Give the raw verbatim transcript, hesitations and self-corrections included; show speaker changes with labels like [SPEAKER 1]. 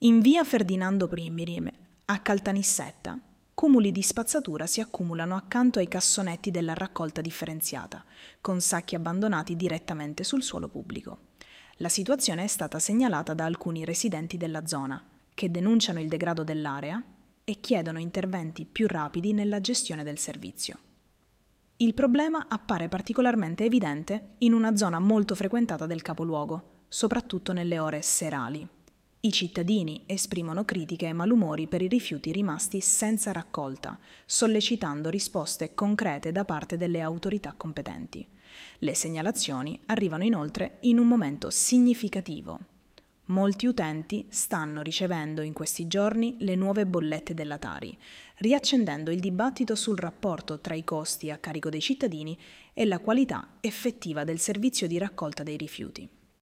[SPEAKER 1] In via Ferdinando I, a Caltanissetta, cumuli di spazzatura si accumulano accanto ai cassonetti della raccolta differenziata, con sacchi abbandonati direttamente sul suolo pubblico. La situazione è stata segnalata da alcuni residenti della zona, che denunciano il degrado dell'area e chiedono interventi più rapidi nella gestione del servizio. Il problema appare particolarmente evidente in una zona molto frequentata del capoluogo, soprattutto nelle ore serali. I cittadini esprimono critiche e malumori per i rifiuti rimasti senza raccolta, sollecitando risposte concrete da parte delle autorità competenti. Le segnalazioni arrivano inoltre in un momento significativo. Molti utenti stanno ricevendo in questi giorni le nuove bollette della Tari, riaccendendo il dibattito sul rapporto tra i costi a carico dei cittadini e la qualità effettiva del servizio di raccolta dei rifiuti.